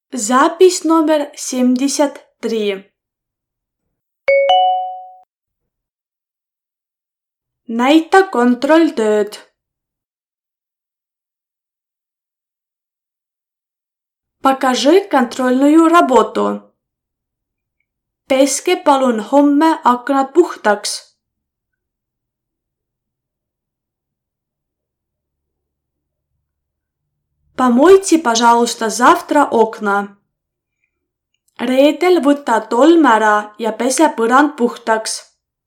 Запись номер 73. Näita kontrolltööd. Покажи контрольную работу. Peske palun homme aknad puhtaks. Помойте, пожалуйста, завтра окна. Reedel võta tolm ära ja pese põrand puhtaks.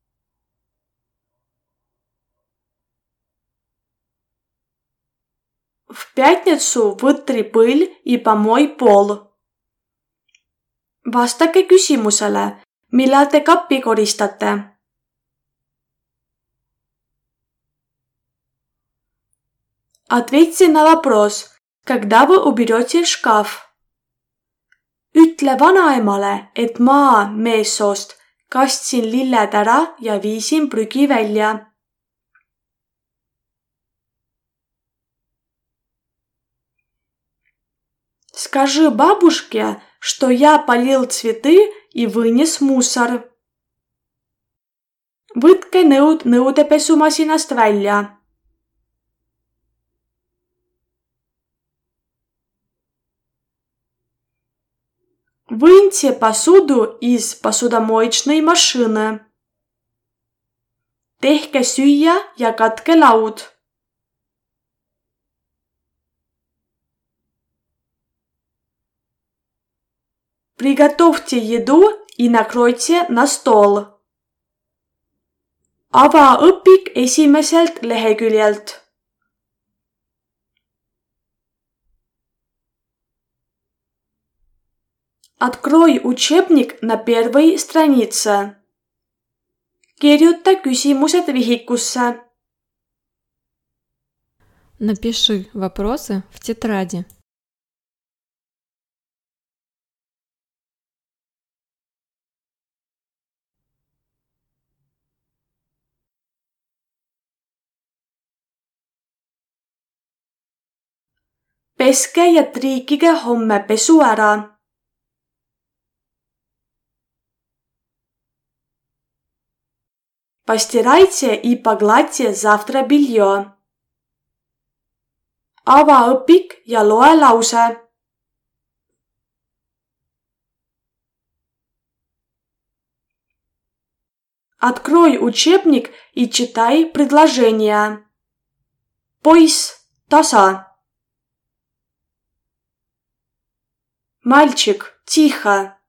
В пятницу вытри пыль и помой пол. Vastake küsimusele, millal te kappi koristate. Ответьте на вопрос, когда вы уберете шкаф. Ütle vanaemale, et ma meessoost kastsin lilled ära ja viisin prügi välja. Скажи бабушке, что я полил цветы и вынес мусор. Võtke nõud nõudepesumasinast välja. Выньте посуду из посудомоечной машины. Tehke süüa ja katke laud. Приготовьте еду и накройте на стол. Ava õpik esimeselt leheküljelt. Открой учебник на первой странице. Kirjuta küsimused vihikusse. Напиши вопросы в тетради. Peske ja triikige homme pesu ära. Постирайте и погладьте завтра белье. Ava õpik ja loe lause. Открой учебник и читай предложения. Poiss, tasa. Мальчик, тихо.